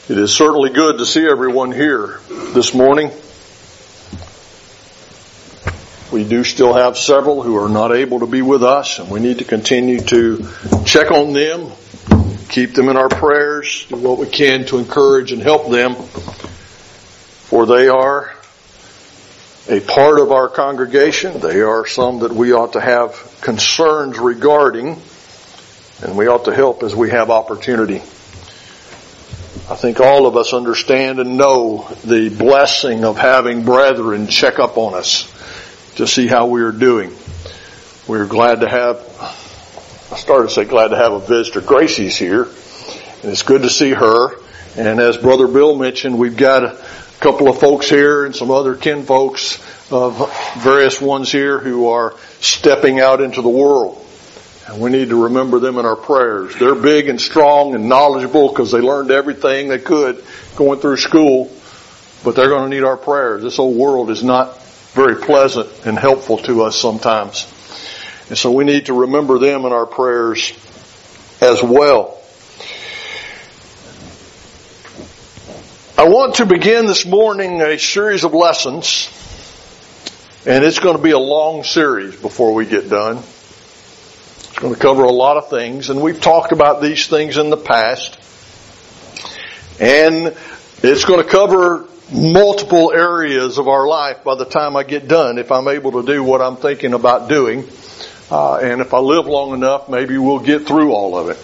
It is certainly good to see everyone here this morning. We do still have several who are not able to be with us, and we need to continue to check on them, keep them in our prayers, do what we can to encourage and help them, for they are a part of our congregation. They are some that we ought to have concerns regarding, and we ought to help as we have opportunity. I think all of us understand and know the blessing of having brethren check up on us to see how we are doing. We're glad to have, I started to say glad to have a visitor. Gracie's here, and it's good to see her. And as Brother Bill mentioned, we've got a couple of folks here and some other kin folks of various ones here who are stepping out into the world. And we need to remember them in our prayers. They're big and strong and knowledgeable because they learned everything they could going through school. But they're going to need our prayers. This old world is not very pleasant and helpful to us sometimes. And so we need to remember them in our prayers as well. I want to begin this morning a series of lessons. And it's going to be a long series before we get done. It's going to cover a lot of things, and we've talked about these things in the past. And it's going to cover multiple areas of our life by the time I get done, if I'm able to do what I'm thinking about doing. And if I live long enough, maybe we'll get through all of it.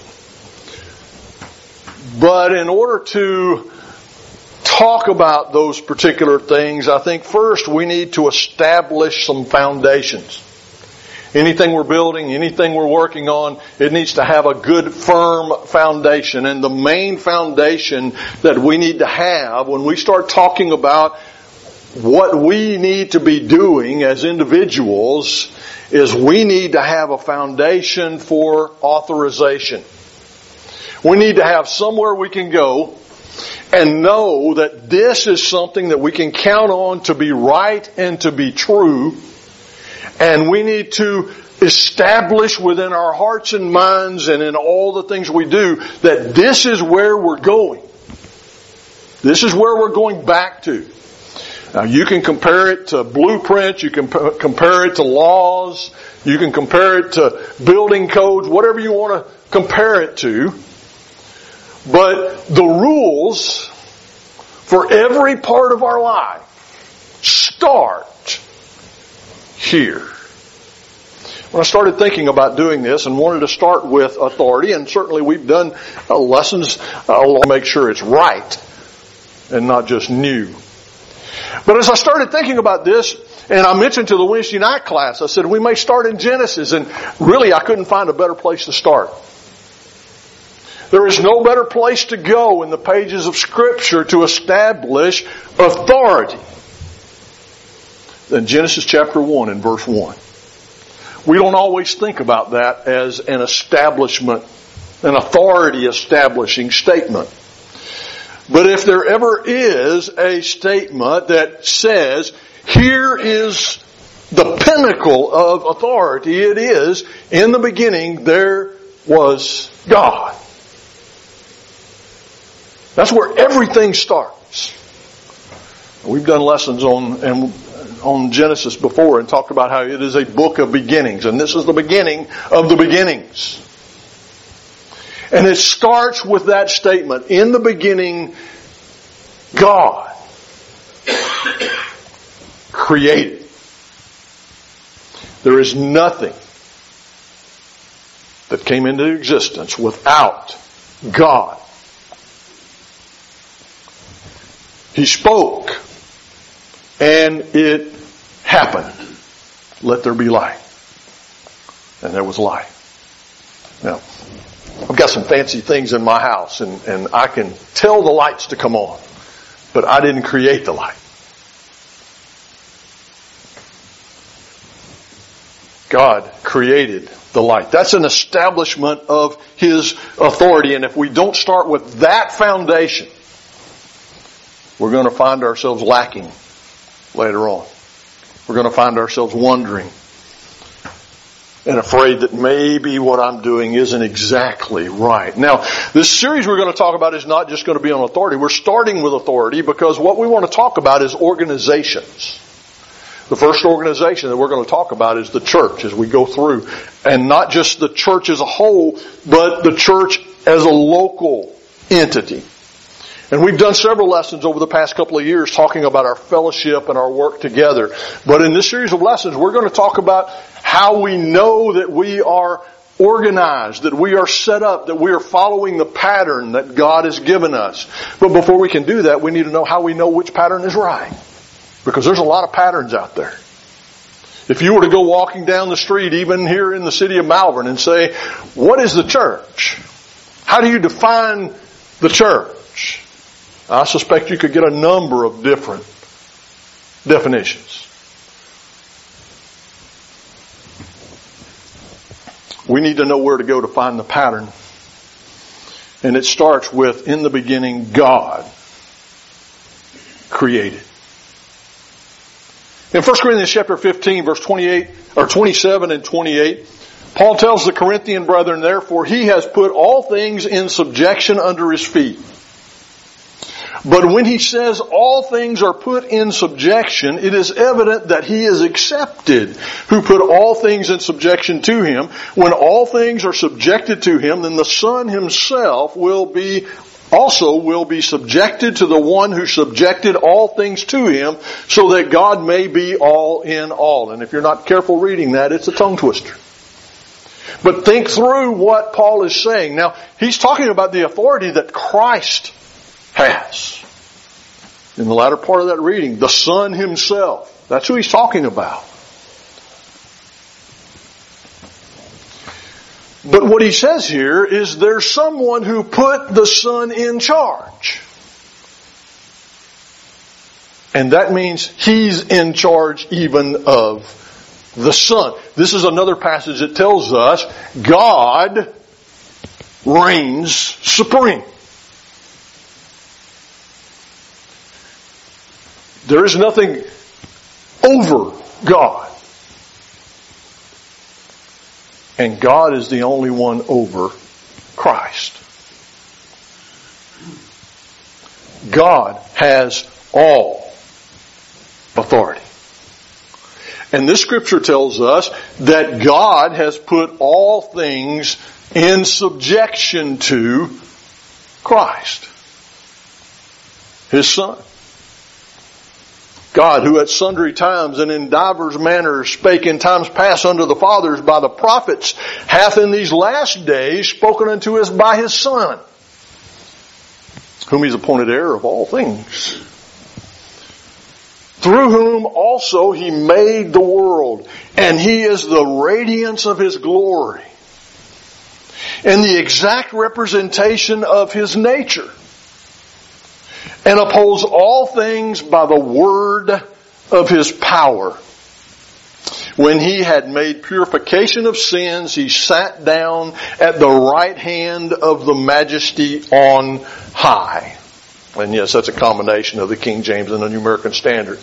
But in order to talk about those particular things, I think first we need to establish some foundations. Anything we're building, anything we're working on, it needs to have a good, firm foundation. And the main foundation that we need to have when we start talking about what we need to be doing as individuals is we need to have a foundation for authorization. We need to have somewhere we can go and know that this is something that we can count on to be right and to be true. And we need to establish within our hearts and minds and in all the things we do that this is where we're going. This is where we're going back to. Now you can compare it to blueprints, you can compare it to laws, you can compare it to building codes, whatever you want to compare it to. But the rules for every part of our life start here. When I started thinking about doing this and wanted to start with authority, and certainly we've done lessons, I'll make sure it's right and not just new. But as I started thinking about this, and I mentioned to the Wednesday night class, I said we may start in Genesis, and really I couldn't find a better place to start. There is no better place to go in the pages of Scripture to establish authority than Genesis chapter 1 and verse 1. We don't always think about that as an establishment, an authority establishing statement. But if there ever is a statement that says, here is the pinnacle of authority, it is, in the beginning there was God. That's where everything starts. We've done lessons on Genesis before and talked about how it is a book of beginnings. And this is the beginning of the beginnings. And it starts with that statement. In the beginning, God created. There is nothing that came into existence without God. He spoke, and it happened. Let there be light. And there was light. Now, I've got some fancy things in my house, and I can tell the lights to come on. But I didn't create the light. God created the light. That's an establishment of His authority. And if we don't start with that foundation, we're going to find ourselves lacking later on. We're going to find ourselves wondering. and afraid that maybe what I'm doing isn't exactly right. Now, this series we're going to talk about is not just going to be on authority. We're starting with authority because what we want to talk about is organizations. The first organization that we're going to talk about is the church as we go through. And not just the church as a whole, but the church as a local entity. And we've done several lessons over the past couple of years talking about our fellowship and our work together. But in this series of lessons, we're going to talk about how we know that we are organized, that we are set up, that we are following the pattern that God has given us. But before we can do that, we need to know how we know which pattern is right. Because there's a lot of patterns out there. If you were to go walking down the street, even here in the city of Malvern, and say, what is the church? How do you define the church? I suspect you could get a number of different definitions. We need to know where to go to find the pattern. And it starts with, in the beginning, God created. In 1 Corinthians chapter 15, verse 28, or 27 and 28, Paul tells the Corinthian brethren, therefore, he has put all things in subjection under his feet. But when he says all things are put in subjection, it is evident that he is accepted who put all things in subjection to him. When all things are subjected to him, then the Son himself will be subjected to the one who subjected all things to him, so that God may be all in all. And if you're not careful reading that, it's a tongue twister. But think through what Paul is saying. Now, he's talking about the authority that Christ has. In the latter part of that reading, the Son himself. That's who he's talking about. But what he says here is there's someone who put the Son in charge. And that means he's in charge even of the Son. This is another passage that tells us God reigns supreme. There is nothing over God. And God is the only one over Christ. God has all authority. And this scripture tells us that God has put all things in subjection to Christ, His Son. God, who at sundry times and in divers manners spake in times past unto the fathers by the prophets, hath in these last days spoken unto us by His Son, whom He's appointed heir of all things, through whom also He made the world, and He is the radiance of His glory, and the exact representation of His nature, and upholds all things by the word of His power. When He had made purification of sins, He sat down at the right hand of the Majesty on high. And yes, that's a combination of the King James and the New American Standard.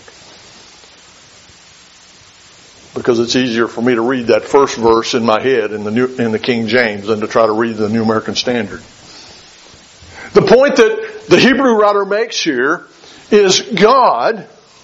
Because it's easier for me to read that first verse in my head in the King James than to try to read the New American Standard. The point that the Hebrew writer makes here is God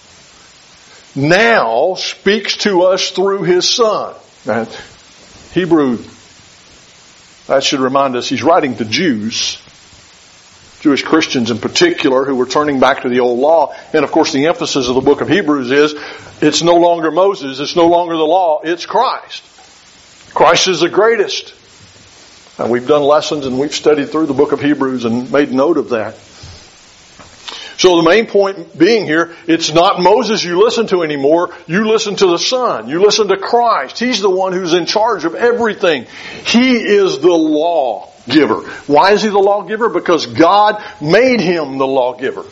now speaks to us through His Son. Now, Hebrew, that should remind us, he's writing to Jews, Jewish Christians in particular, who were turning back to the old law. And of course the emphasis of the book of Hebrews is, it's no longer Moses, it's no longer the law, it's Christ. Christ is the greatest. And we've done lessons and we've studied through the book of Hebrews and made note of that. So the main point being here, it's not Moses you listen to anymore. You listen to the Son. You listen to Christ. He's the one who's in charge of everything. He is the lawgiver. Why is He the lawgiver? Because God made Him the lawgiver.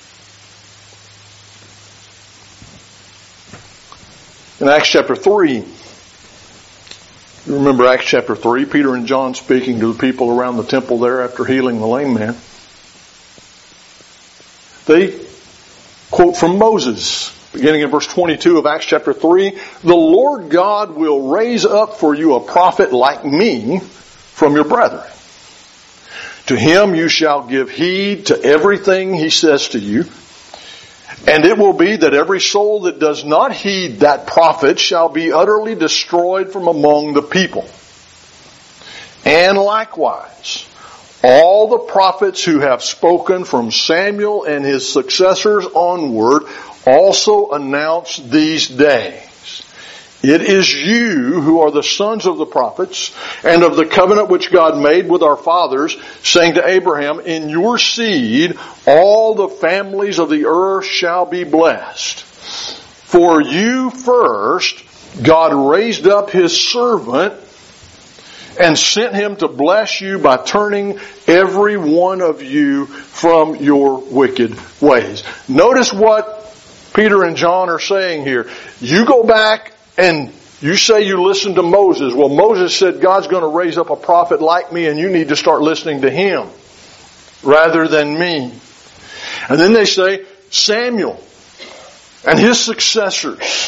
In Acts chapter 3, you remember Acts chapter 3, Peter and John speaking to the people around the temple there after healing the lame man. They quote from Moses beginning in verse 22 of Acts chapter 3, the Lord God will raise up for you a prophet like me from your brethren. To him you shall give heed to everything he says to you. And it will be that every soul that does not heed that prophet shall be utterly destroyed from among the people. And likewise, all the prophets who have spoken from Samuel and his successors onward also announce these days. It is you who are the sons of the prophets and of the covenant which God made with our fathers, saying to Abraham, in your seed all the families of the earth shall be blessed. For you first, God raised up his servant and sent him to bless you by turning every one of you from your wicked ways. Notice what Peter and John are saying here. You go back and you say you listen to Moses. Well, Moses said God's going to raise up a prophet like me and you need to start listening to him rather than me. And then they say Samuel and his successors,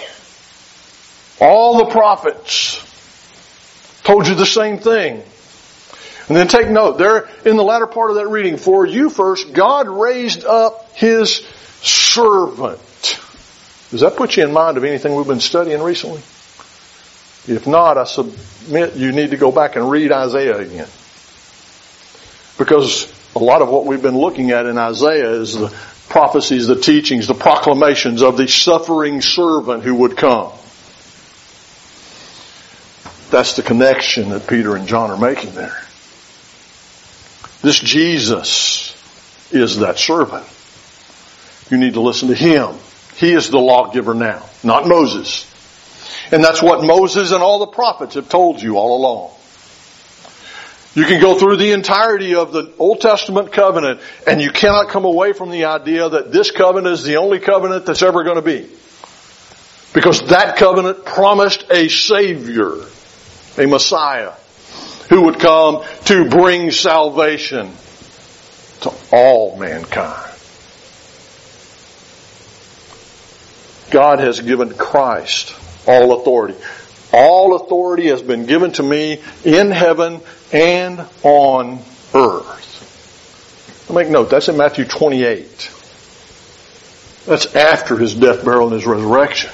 all the prophets told you the same thing. And then take note, there in the latter part of that reading, for you first, God raised up his servant. Does that put you in mind of anything we've been studying recently? If not, I submit you need to go back and read Isaiah again. Because a lot of what we've been looking at in Isaiah is the prophecies, the teachings, the proclamations of the suffering servant who would come. That's the connection that Peter and John are making there. This Jesus is that servant. You need to listen to him. He is the lawgiver now, not Moses. And that's what Moses and all the prophets have told you all along. You can go through the entirety of the Old Testament covenant and you cannot come away from the idea that this covenant is the only covenant that's ever going to be. Because that covenant promised a Savior, a Messiah, who would come to bring salvation to all mankind. God has given Christ all authority. All authority has been given to me in heaven and on earth. Now make note, that's in Matthew 28. That's after his death, burial, and his resurrection.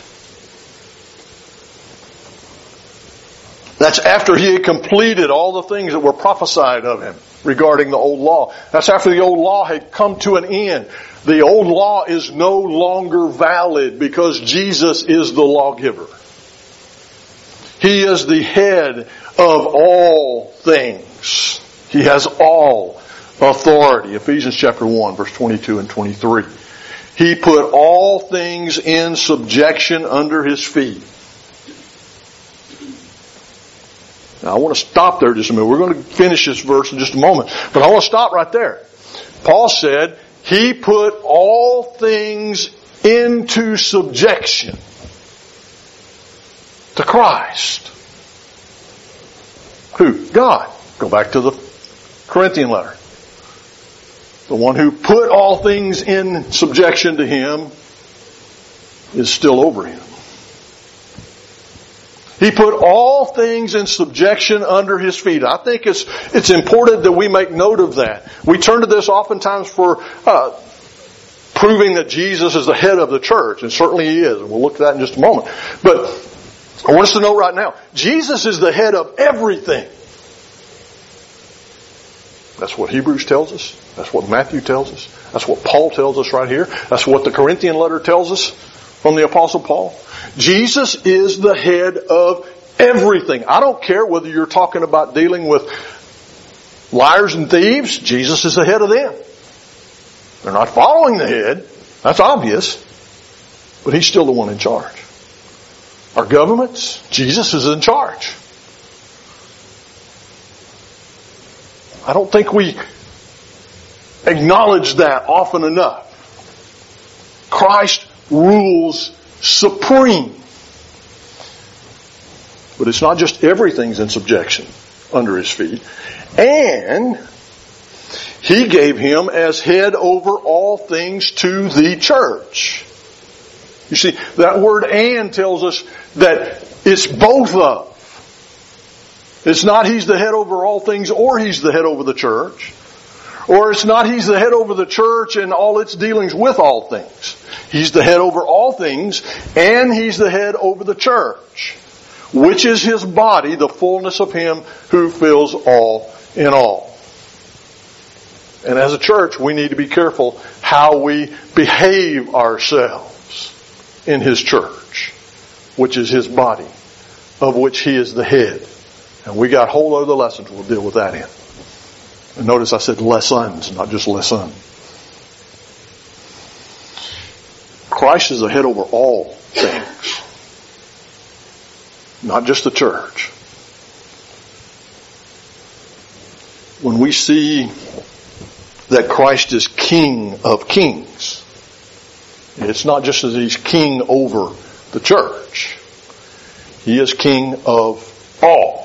That's after he had completed all the things that were prophesied of him regarding the old law. That's after the old law had come to an end. The old law is no longer valid because Jesus is the lawgiver. He is the head of all things. He has all authority. Ephesians chapter 1, verse 22 and 23. He put all things in subjection under his feet. Now I want to stop there just a minute. We're going to finish this verse in just a moment. But I want to stop right there. Paul said, he put all things into subjection to Christ. Who? God. Go back to the Corinthian letter. The one who put all things in subjection to him is still over him. He put all things in subjection under his feet. I think it's important that we make note of that. We turn to this oftentimes for proving that Jesus is the head of the church, and certainly he is. And we'll look at that in just a moment. But I want us to know right now, Jesus is the head of everything. That's what Hebrews tells us. That's what Matthew tells us. That's what Paul tells us right here. That's what the Corinthian letter tells us from the Apostle Paul. Jesus is the head of everything. I don't care whether you're talking about dealing with liars and thieves. Jesus is the head of them. They're not following the head. That's obvious. But he's still the one in charge. Our governments, Jesus is in charge. I don't think we acknowledge that often enough. Christ rules supreme. But it's not just everything's in subjection under his feet. And he gave him as head over all things to the church. You see, that word "and" tells us that it's both of. It's not He's the head over all things, or He's the head over the church. Or it's not He's the head over the church and all its dealings with all things. He's the head over all things, and He's the head over the church, which is His body, the fullness of Him who fills all in all. And as a church, we need to be careful how we behave ourselves in His church, which is His body, of which He is the head. And we got whole other lessons we'll deal with that in. And notice I said lessons, not just lesson. Christ is the head over all things, not just the church. When we see that Christ is King of kings, it's not just that He's King over the church. He is King of all.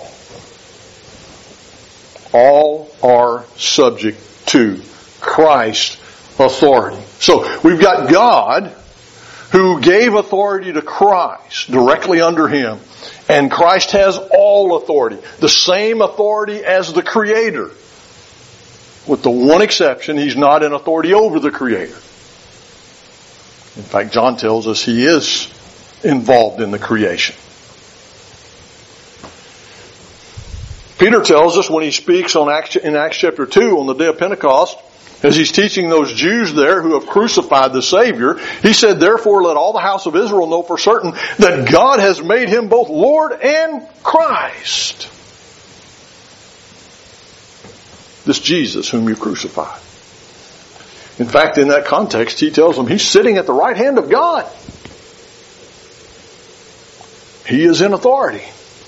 All are subject to Christ's authority. So we've got God who gave authority to Christ directly under Him. And Christ has all authority. The same authority as the Creator. With the one exception, He's not in authority over the Creator. In fact, John tells us He is involved in the creation. Peter tells us when he speaks in Acts chapter 2 on the day of Pentecost, as he's teaching those Jews there who have crucified the Savior, he said, "Therefore let all the house of Israel know for certain that God has made Him both Lord and Christ." This Jesus whom you crucified. In fact, in that context, he tells them He's sitting at the right hand of God. He is in authority.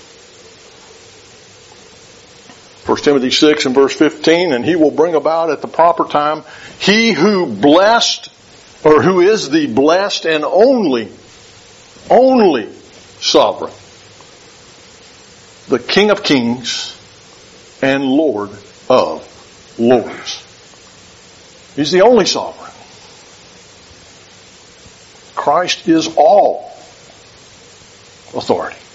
1 Timothy 6 and verse 15, "And He will bring about at the proper time He who blessed, or who is the blessed and only sovereign, the King of kings and Lord of lords." He's the only sovereign. Christ is all authority.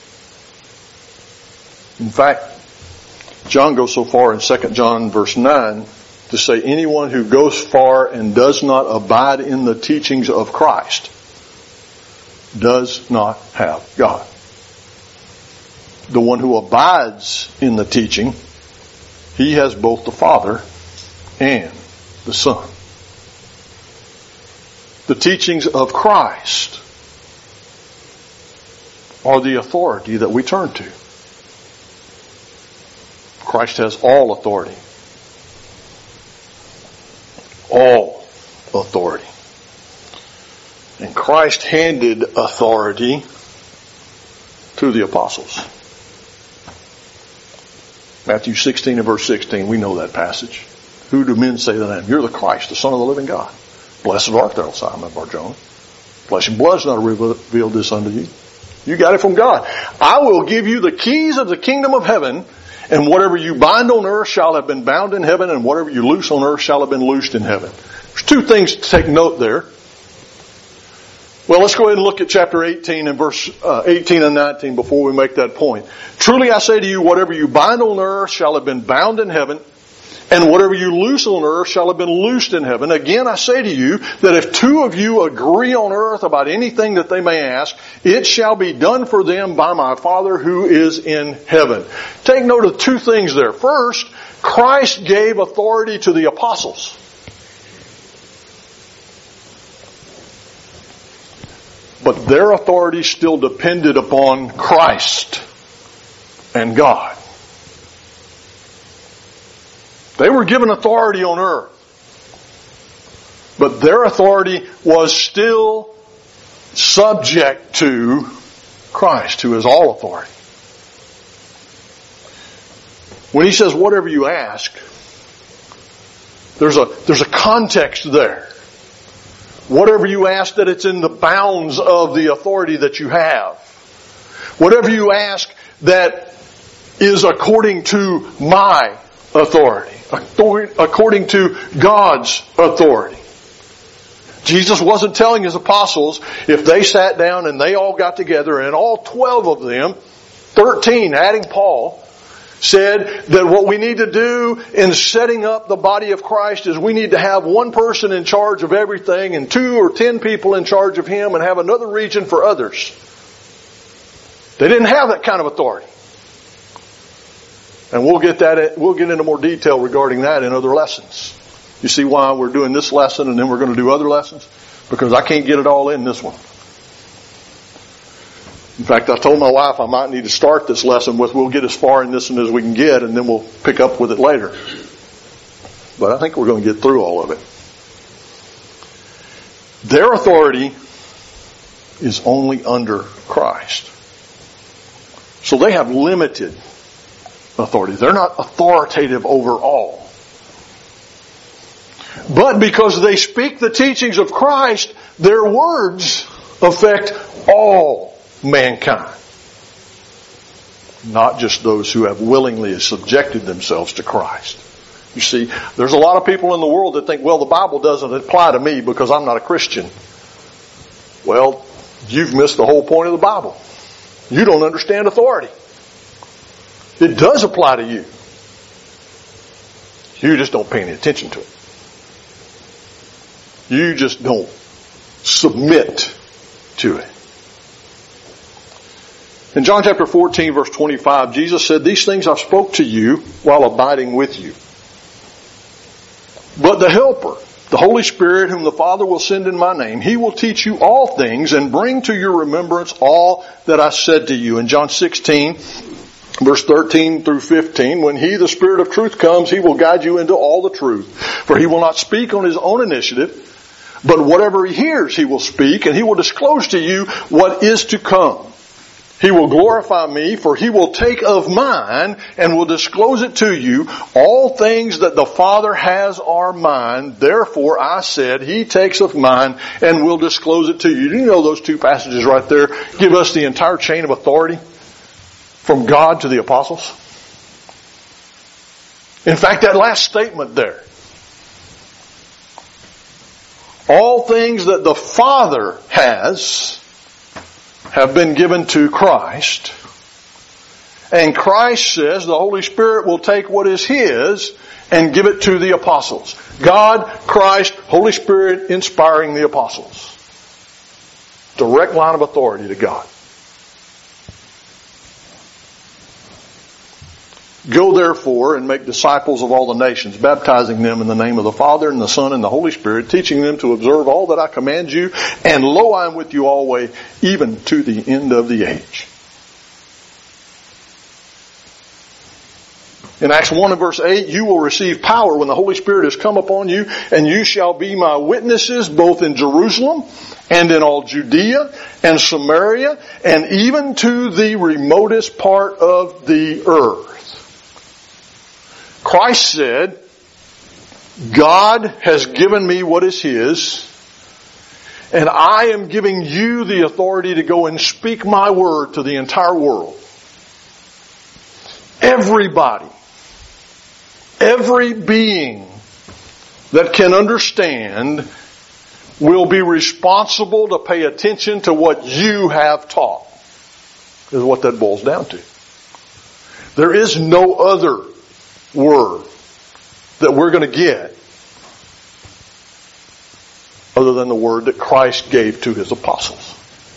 In fact, John goes so far in 2 John verse 9 to say anyone who goes far and does not abide in the teachings of Christ does not have God. The one who abides in the teaching, he has both the Father and the Son. The teachings of Christ are the authority that we turn to. Christ has all authority. All authority. And Christ handed authority to the apostles. Matthew 16 and verse 16, we know that passage. "Who do men say that I am? You're the Christ, the Son of the living God. Blessed art thou, Simon Bar-Jonah. Flesh and blood has not revealed this unto you. You got it from God. I will give you the keys of the kingdom of heaven, and whatever you bind on earth shall have been bound in heaven, and whatever you loose on earth shall have been loosed in heaven." There's two things to take note there. Well, let's go ahead and look at chapter 18 and verse 18 and 19 before we make that point. "Truly I say to you, whatever you bind on earth shall have been bound in heaven, and whatever you loose on earth shall have been loosed in heaven. Again, I say to you that if two of you agree on earth about anything that they may ask, it shall be done for them by my Father who is in heaven." Take note of two things there. First, Christ gave authority to the apostles. But their authority still depended upon Christ and God. They were given authority on earth. But their authority was still subject to Christ, who is all authority. When he says, whatever you ask, there's a context there. Whatever you ask, that it's in the bounds of the authority that you have. Whatever you ask that is according to my authority, according to God's authority. Jesus wasn't telling His apostles if they sat down and they all got together and all 12 of them, 13 adding Paul, said that what we need to do in setting up the body of Christ is we need to have one person in charge of everything and 2 or 10 people in charge of Him and have another region for others. They didn't have that kind of authority. And we'll get into more detail regarding that in other lessons. You see why we're doing this lesson and then we're going to do other lessons? Because I can't get it all in this one. In fact, I told my wife I might need to start this lesson with we'll get as far in this one as we can get and then we'll pick up with it later. But I think we're going to get through all of it. Their authority is only under Christ. So they have limited authority. They're not authoritative over all. But because they speak the teachings of Christ, their words affect all mankind. Not just those who have willingly subjected themselves to Christ. You see, there's a lot of people in the world that think, well, the Bible doesn't apply to me because I'm not a Christian. Well, you've missed the whole point of the Bible. You don't understand authority. It does apply to you. You just don't pay any attention to it. You just don't submit to it. In John chapter 14, verse 25, Jesus said, "These things I spoke to you while abiding with you. But the Helper, the Holy Spirit, whom the Father will send in my name, He will teach you all things and bring to your remembrance all that I said to you." In John 16, verse 13 through 15, "When He, the Spirit of truth, comes, He will guide you into all the truth. For He will not speak on His own initiative, but whatever He hears He will speak, and He will disclose to you what is to come. He will glorify me, for He will take of mine and will disclose it to you. All things that the Father has are mine. Therefore I said, He takes of mine and will disclose it to you." Do you know those two passages right there give us the entire chain of authority from God to the apostles? In fact, that last statement there, all things that the Father has have been given to Christ. And Christ says the Holy Spirit will take what is His and give it to the apostles. God, Christ, Holy Spirit inspiring the apostles. Direct line of authority to God. "Go therefore and make disciples of all the nations, baptizing them in the name of the Father and the Son and the Holy Spirit, teaching them to observe all that I command you, and lo, I am with you always, even to the end of the age." In Acts 1 and verse 8, "You will receive power when the Holy Spirit has come upon you, and you shall be my witnesses both in Jerusalem and in all Judea and Samaria, and even to the remotest part of the earth." Christ said, God has given me what is His, and I am giving you the authority to go and speak my word to the entire world. Everybody, every being that can understand will be responsible to pay attention to what you have taught, is what that boils down to. There is no other word that we're going to get other than the word that Christ gave to His apostles.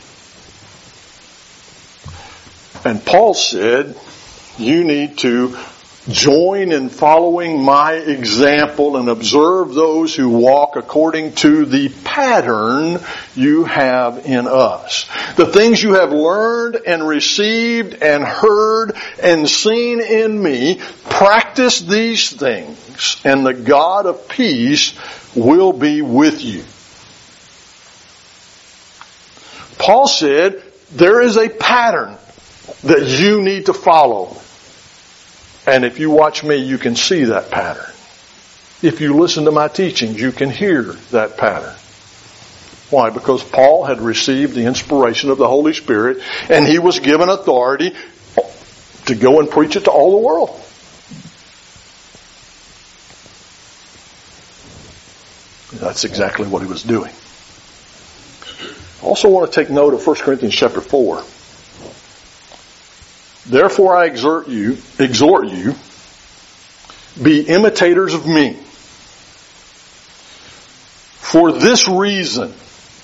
And Paul said, you need to join in following my example and observe those who walk according to the pattern you have in us. The things you have learned and received and heard and seen in me, practice these things, and the God of peace will be with you. Paul said, there is a pattern that you need to follow. And if you watch me, you can see that pattern. If you listen to my teachings, you can hear that pattern. Why? Because Paul had received the inspiration of the Holy Spirit, and he was given authority to go and preach it to all the world. That's exactly what he was doing. Also want to take note of 1 Corinthians chapter 4. Therefore I exhort you, be imitators of me. For this reason,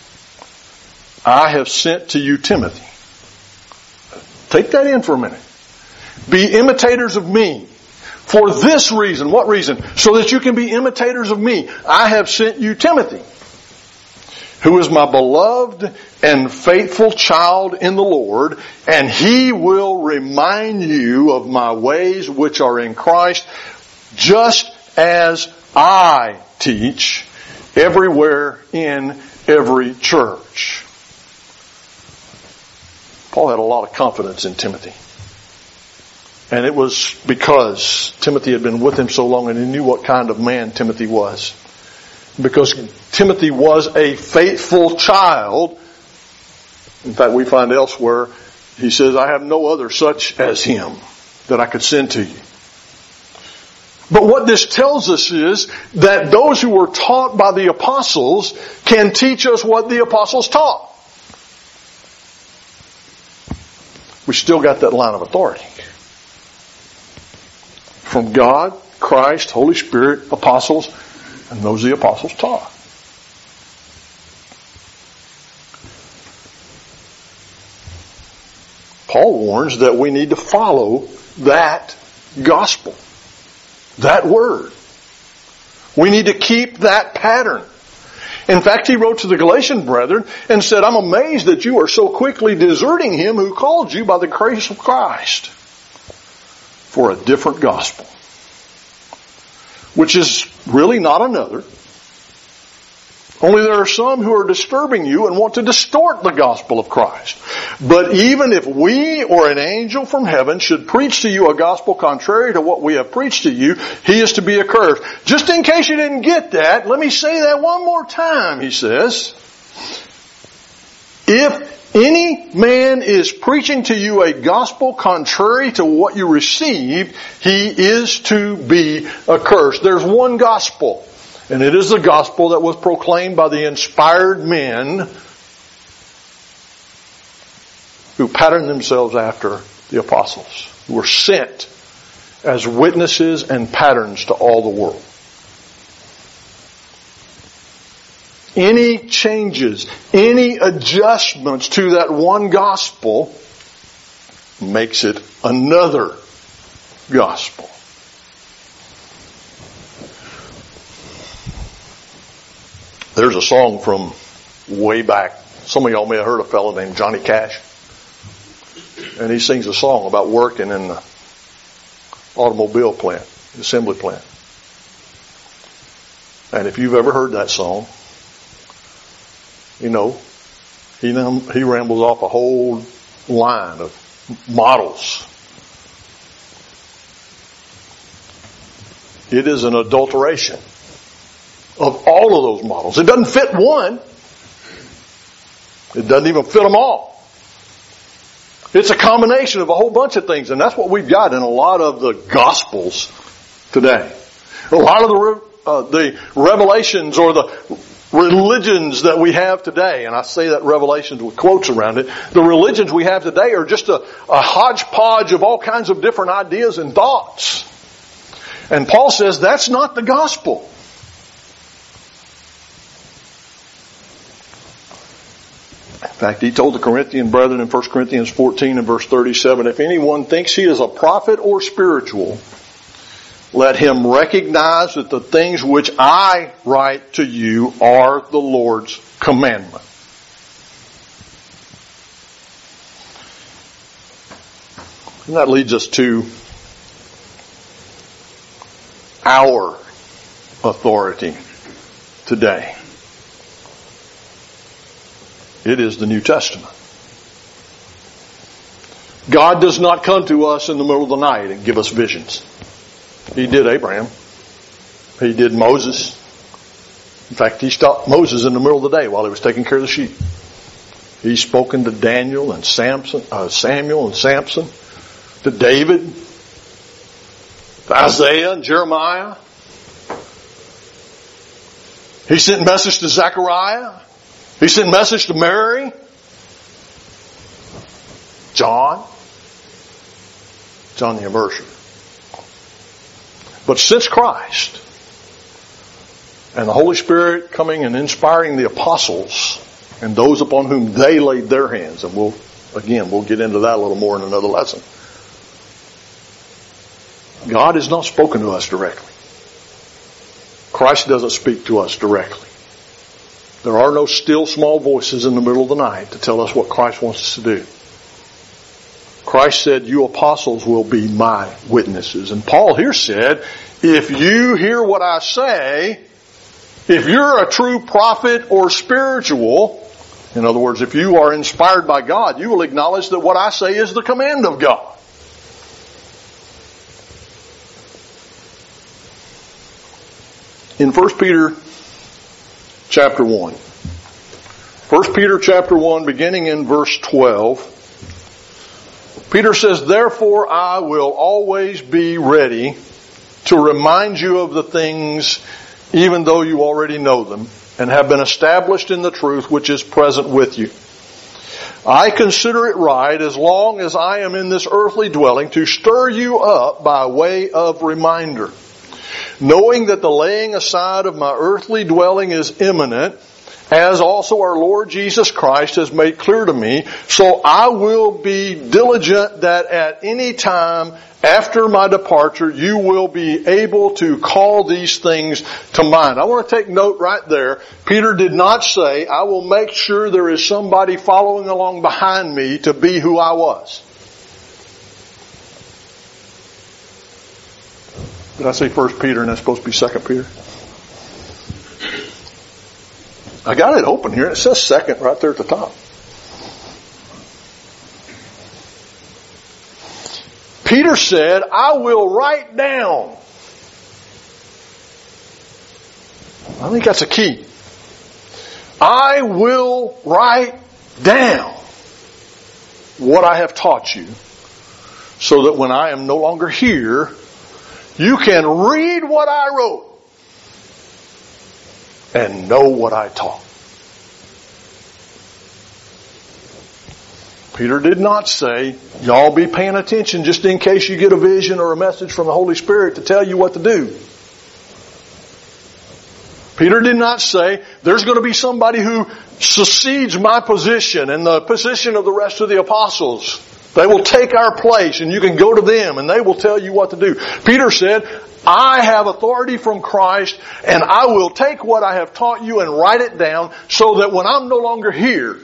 I have sent to you Timothy. Take that in for a minute. Be imitators of me. For this reason. What reason? So that you can be imitators of me. I have sent you Timothy, who is my beloved and faithful child in the Lord, and he will remind you of my ways which are in Christ, just as I teach everywhere in every church. Paul had a lot of confidence in Timothy. And it was because Timothy had been with him so long and he knew what kind of man Timothy was. Because Timothy was a faithful child. In fact, we find elsewhere, he says, I have no other such as him that I could send to you. But what this tells us is that those who were taught by the apostles can teach us what the apostles taught. We still got that line of authority. From God, Christ, Holy Spirit, apostles, and those the apostles taught. Paul warns that we need to follow that gospel, that word. We need to keep that pattern. In fact, he wrote to the Galatian brethren and said, I'm amazed that you are so quickly deserting him who called you by the grace of Christ for a different gospel, which is really not another. Only there are some who are disturbing you and want to distort the gospel of Christ. But even if we or an angel from heaven should preach to you a gospel contrary to what we have preached to you, he is to be accursed. Just in case you didn't get that, let me say that one more time, he says. If any man is preaching to you a gospel contrary to what you received, he is to be accursed. There's one gospel. And it is the gospel that was proclaimed by the inspired men who patterned themselves after the apostles, who were sent as witnesses and patterns to all the world. Any changes, any adjustments to that one gospel makes it another gospel. There's a song from way back. Some of y'all may have heard a fellow named Johnny Cash. And he sings a song about working in the automobile plant, the assembly plant. And if you've ever heard that song, you know, he rambles off a whole line of models. It is an adulteration of all of those models. It doesn't fit one. It doesn't even fit them all. It's a combination of a whole bunch of things, and that's what we've got in a lot of the Gospels today. A lot of the revelations or the religions that we have today, and I say that revelations with quotes around it, the religions we have today are just a hodgepodge of all kinds of different ideas and thoughts. And Paul says that's not the gospel. In fact, he told the Corinthian brethren in 1 Corinthians 14 and verse 37, if anyone thinks he is a prophet or spiritual, let him recognize that the things which I write to you are the Lord's commandment. And that leads us to our authority today. It is the New Testament. God does not come to us in the middle of the night and give us visions. He did Abraham. He did Moses. In fact, he stopped Moses in the middle of the day while he was taking care of the sheep. He's spoken to Daniel and Samuel and Samson, to David, to Isaiah and Jeremiah. He sent message to Zechariah. He sent message to Mary, John the Immerser. But since Christ and the Holy Spirit coming and inspiring the apostles and those upon whom they laid their hands, and we'll get into that a little more in another lesson. God has not spoken to us directly. Christ doesn't speak to us directly. There are no still small voices in the middle of the night to tell us what Christ wants us to do. Christ said, you apostles will be my witnesses. And Paul here said, if you hear what I say, if you're a true prophet or spiritual, in other words, if you are inspired by God, you will acknowledge that what I say is the command of God. In 1 Peter chapter 1. 1 Peter chapter 1, beginning in verse 12, Peter says, therefore I will always be ready to remind you of the things, even though you already know them, and have been established in the truth which is present with you. I consider it right, as long as I am in this earthly dwelling, to stir you up by way of reminder, knowing that the laying aside of my earthly dwelling is imminent, as also our Lord Jesus Christ has made clear to me. So I will be diligent that at any time after my departure you will be able to call these things to mind. I want to take note right there. Peter did not say, I will make sure there is somebody following along behind me to be who I was. Did I say 1 Peter and that's supposed to be 2 Peter? I got it open here. It says 2 right there at the top. Peter said, I will write down. I think that's a key. I will write down what I have taught you, so that when I am no longer here, you can read what I wrote and know what I taught. Peter did not say, y'all be paying attention just in case you get a vision or a message from the Holy Spirit to tell you what to do. Peter did not say, there's going to be somebody who succeeds my position and the position of the rest of the apostles. They will take our place and you can go to them and they will tell you what to do. Peter said, I have authority from Christ and I will take what I have taught you and write it down so that when I'm no longer here,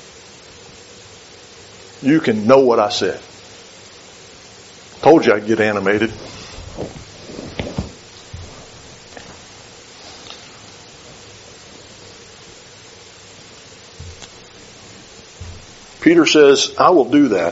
you can know what I said. Told you I'd get animated. Peter says, I will do that.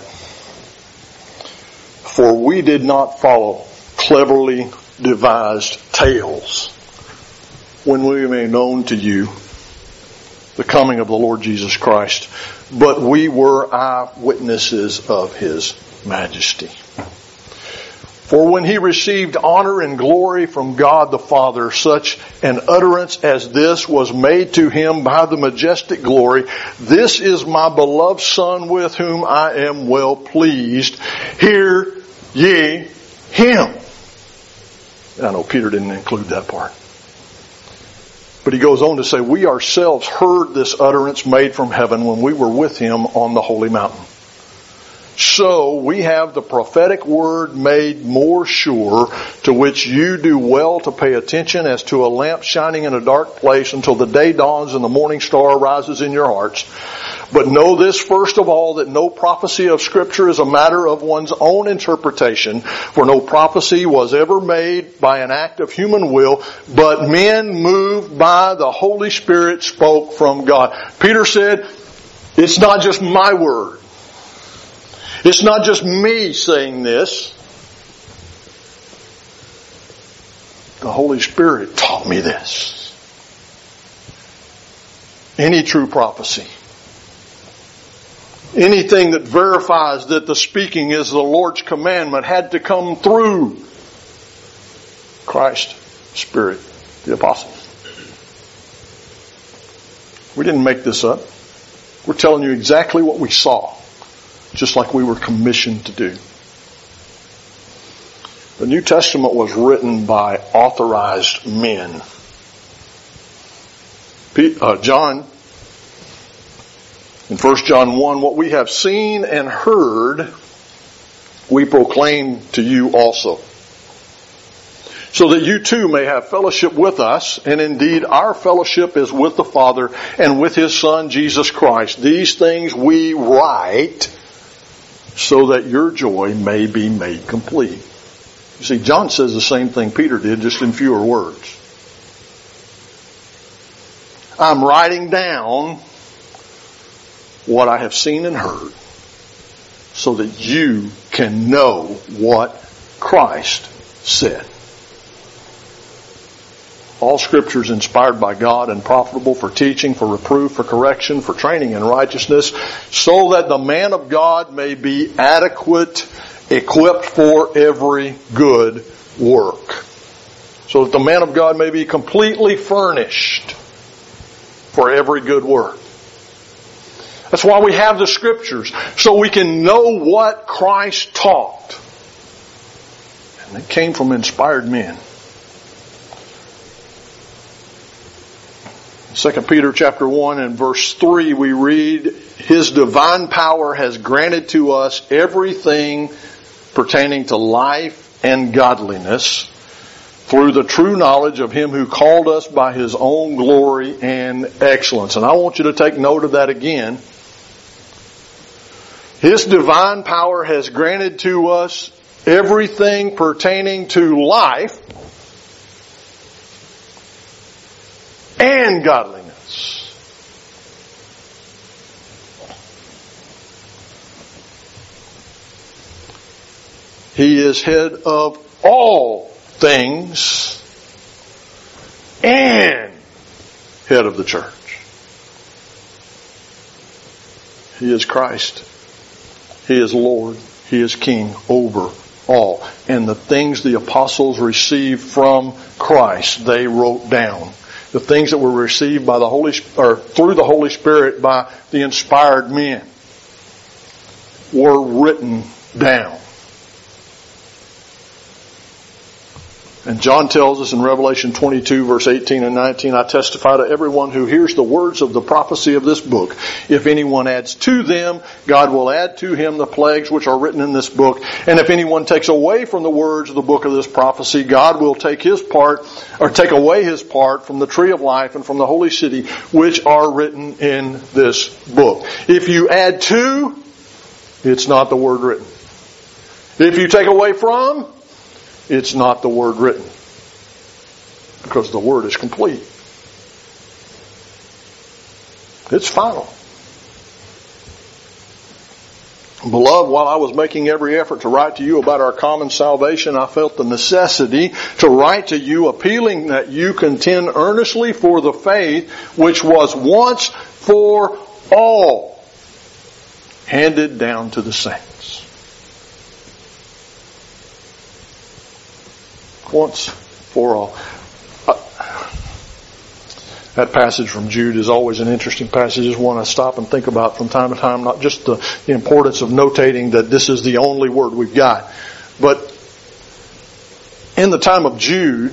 For we did not follow cleverly devised tales when we made known to you the coming of the Lord Jesus Christ, but we were eyewitnesses of His majesty. For when He received honor and glory from God the Father, such an utterance as this was made to Him by the majestic glory, this is my beloved Son with whom I am well pleased. Hear ye Him. I know Peter didn't include that part. But he goes on to say, we ourselves heard this utterance made from heaven when we were with Him on the holy mountain. So we have the prophetic word made more sure, to which you do well to pay attention as to a lamp shining in a dark place until the day dawns and the morning star rises in your hearts. But know this first of all, that no prophecy of Scripture is a matter of one's own interpretation, for no prophecy was ever made by an act of human will, but men moved by the Holy Spirit spoke from God. Peter said, it's not just my word. It's not just me saying this. The Holy Spirit taught me this. Any true prophecy, anything that verifies that the speaking is the Lord's commandment, had to come through Christ, Spirit, the apostles. We didn't make this up. We're telling you exactly what we saw, just like we were commissioned to do. The New Testament was written by authorized men. John, in 1 John 1, what we have seen and heard, we proclaim to you also, so that you too may have fellowship with us, and indeed our fellowship is with the Father and with His Son, Jesus Christ. These things we write so that your joy may be made complete. You see, John says the same thing Peter did, just in fewer words. I'm writing down what I have seen and heard so that you can know what Christ said. All Scripture is inspired by God and profitable for teaching, for reproof, for correction, for training in righteousness, so that the man of God may be adequate, equipped for every good work. So that the man of God may be completely furnished for every good work. That's why we have the Scriptures, so we can know what Christ taught. And it came from inspired men. 2 Peter chapter 1 and verse 3 we read, His divine power has granted to us everything pertaining to life and godliness through the true knowledge of Him who called us by His own glory and excellence. And I want you to take note of that again. His divine power has granted to us everything pertaining to life and godliness. He is head of all things and head of the church. He is Christ. He is Lord. He is King over all. And the things the apostles received from Christ, they wrote down. The things that were received by the Holy, or through the Holy Spirit by the inspired men, were written down. And John tells us in Revelation 22 verse 18 and 19, I testify to everyone who hears the words of the prophecy of this book. If anyone adds to them, God will add to him the plagues which are written in this book. And if anyone takes away from the words of the book of this prophecy, God will take his part, or take away his part from the tree of life and from the holy city, which are written in this book. If you add to, it's not the word written. If you take away from, it's not the word written. Because the word is complete. It's final. Beloved, while I was making every effort to write to you about our common salvation, I felt the necessity to write to you appealing that you contend earnestly for the faith which was once for all handed down to the saints. Once for all. That passage from Jude is always an interesting passage. I just want to stop and think about from time to time, not just the importance of notating that this is the only word we've got, but in the time of Jude,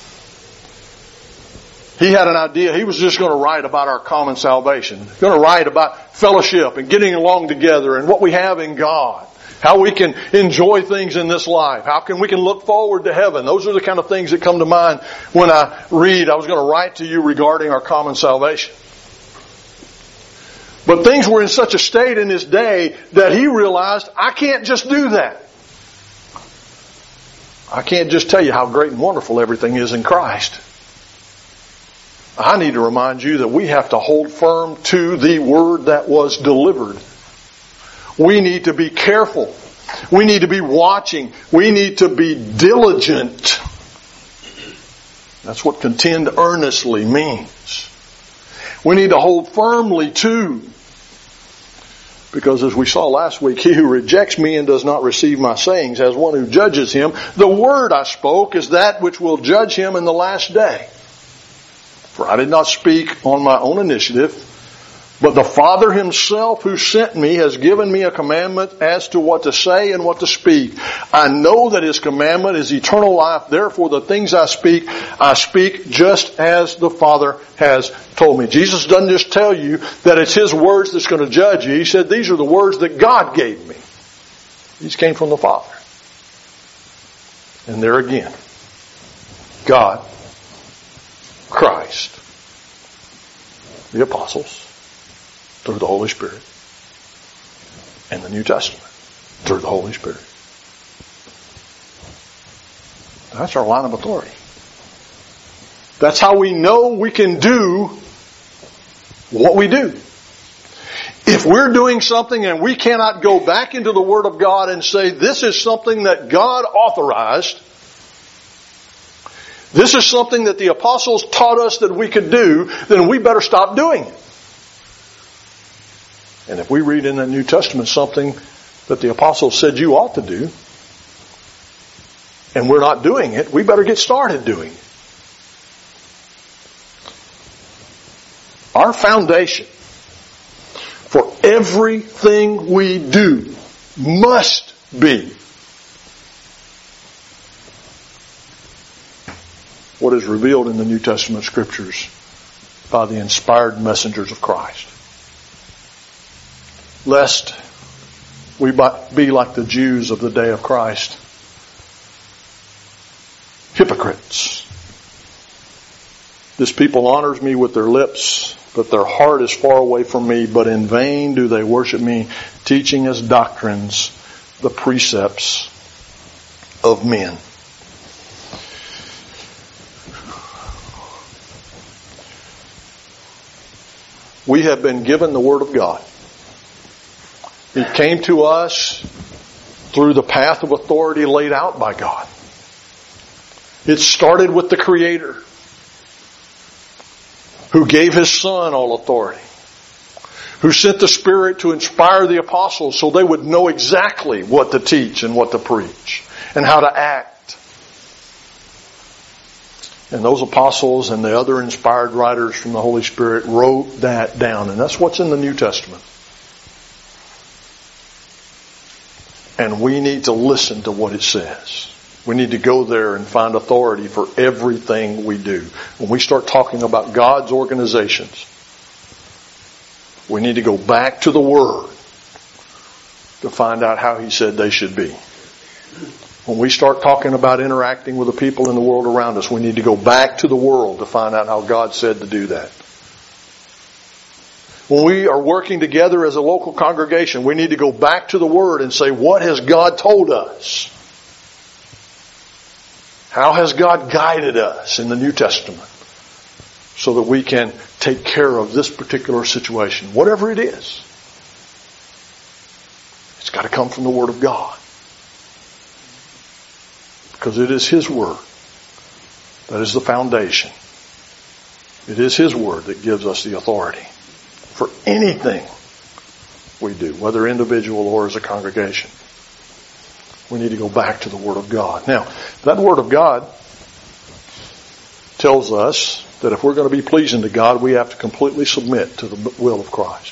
he had an idea. He was just going to write about our common salvation. Going to write about fellowship and getting along together and what we have in God. How we can enjoy things in this life. How we can look forward to heaven. Those are the kind of things that come to mind when I read, I was going to write to you regarding our common salvation. But things were in such a state in his day that he realized, I can't just do that. I can't just tell you how great and wonderful everything is in Christ. I need to remind you that we have to hold firm to the word that was delivered. We need to be careful. We need to be watching. We need to be diligent. That's what contend earnestly means. We need to hold firmly to. Because as we saw last week, he who rejects me and does not receive my sayings as one who judges him, the word I spoke is that which will judge him in the last day. For I did not speak on my own initiative, But the Father himself who sent me has given me a commandment as to what to say and what to speak. I know that his commandment is eternal life. Therefore the things I speak just as the Father has told me. Jesus doesn't just tell you that it's his words that's going to judge you. He said these are the words that God gave me. These came from the Father. And there again, God, Christ, the apostles, through the Holy Spirit, and the New Testament, through the Holy Spirit. That's our line of authority. That's how we know we can do what we do. If we're doing something and we cannot go back into the Word of God and say, this is something that God authorized, this is something that the apostles taught us that we could do, then we better stop doing it. And if we read in the New Testament something that the apostles said you ought to do, and we're not doing it, we better get started doing it. Our foundation for everything we do must be what is revealed in the New Testament Scriptures by the inspired messengers of Christ. Lest we be like the Jews of the day of Christ, hypocrites. This people honors me with their lips, but their heart is far away from me, but in vain do they worship me, teaching as doctrines the precepts of men. We have been given the Word of God. It came to us through the path of authority laid out by God. It started with the Creator, who gave His Son all authority, who sent the Spirit to inspire the apostles so they would know exactly what to teach and what to preach and how to act. And those apostles and the other inspired writers from the Holy Spirit wrote that down. And that's what's in the New Testament. And we need to listen to what it says. We need to go there and find authority for everything we do. When we start talking about God's organizations, we need to go back to the Word to find out how He said they should be. When we start talking about interacting with the people in the world around us, we need to go back to the world to find out how God said to do that. When we are working together as a local congregation, we need to go back to the Word and say, what has God told us? How has God guided us in the New Testament so that we can take care of this particular situation, whatever it is? It's got to come from the Word of God. Because it is His Word that is the foundation. It is His Word that gives us the authority for anything we do, whether individual or as a congregation. We need to go back to the Word of God. Now, that Word of God tells us that if we're going to be pleasing to God, we have to completely submit to the will of Christ.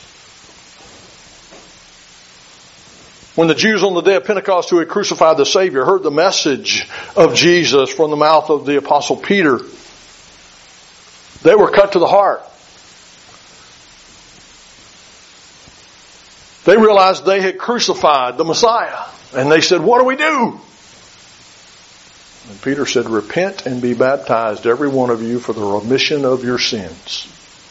When the Jews on the day of Pentecost who had crucified the Savior heard the message of Jesus from the mouth of the Apostle Peter, they were cut to the heart. They realized they had crucified the Messiah. And they said, what do we do? And Peter said, repent and be baptized, every one of you, for the remission of your sins.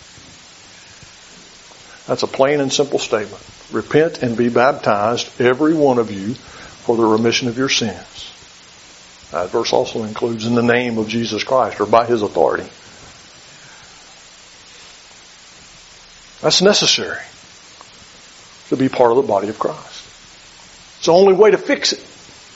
That's a plain and simple statement. Repent and be baptized, every one of you, for the remission of your sins. That verse also includes in the name of Jesus Christ, or by His authority. That's necessary to be part of the body of Christ. It's the only way to fix it.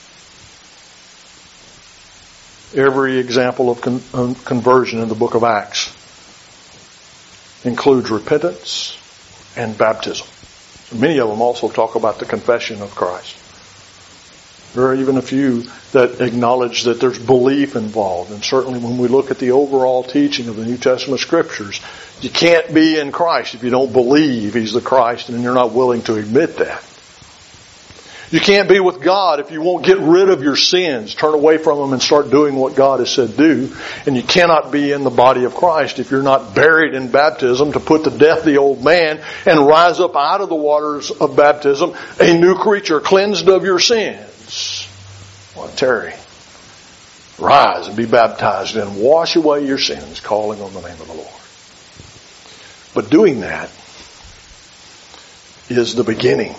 Every example of conversion in the book of Acts includes repentance and baptism. Many of them also talk about the confession of Christ. There are even a few that acknowledge that there's belief involved. And certainly when we look at the overall teaching of the New Testament Scriptures, you can't be in Christ if you don't believe He's the Christ and you're not willing to admit that. You can't be with God if you won't get rid of your sins, turn away from them and start doing what God has said do. And you cannot be in the body of Christ if you're not buried in baptism to put to death the old man and rise up out of the waters of baptism, a new creature cleansed of your sins. Well, Terry, rise and be baptized and wash away your sins, calling on the name of the Lord. But doing that is the beginning.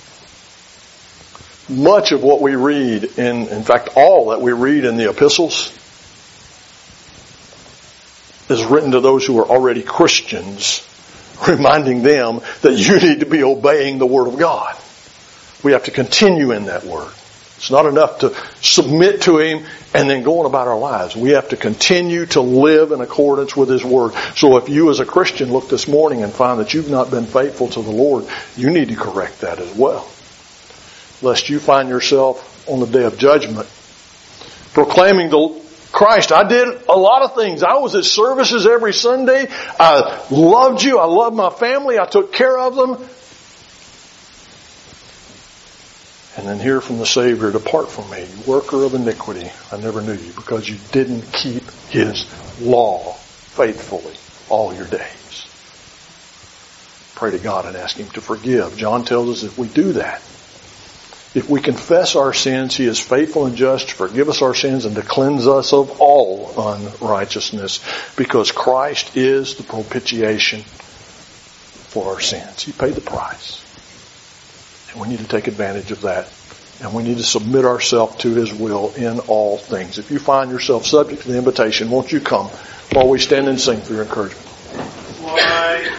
Much of what we read, in fact, all that we read in the epistles is written to those who are already Christians, reminding them that you need to be obeying the Word of God. We have to continue in that Word. It's not enough to submit to Him and then go on about our lives. We have to continue to live in accordance with His Word. So if you as a Christian look this morning and find that you've not been faithful to the Lord, you need to correct that as well. Lest you find yourself on the day of judgment proclaiming the Christ. I did a lot of things. I was at services every Sunday. I loved you. I loved my family. I took care of them. And then hear from the Savior, depart from me, you worker of iniquity. I never knew you, because you didn't keep His law faithfully all your days. Pray to God and ask Him to forgive. John tells us if we do that, if we confess our sins, He is faithful and just to forgive us our sins and to cleanse us of all unrighteousness, because Christ is the propitiation for our sins. He paid the price. And we need to take advantage of that. And we need to submit ourselves to His will in all things. If you find yourself subject to the invitation, won't you come while we stand and sing for your encouragement?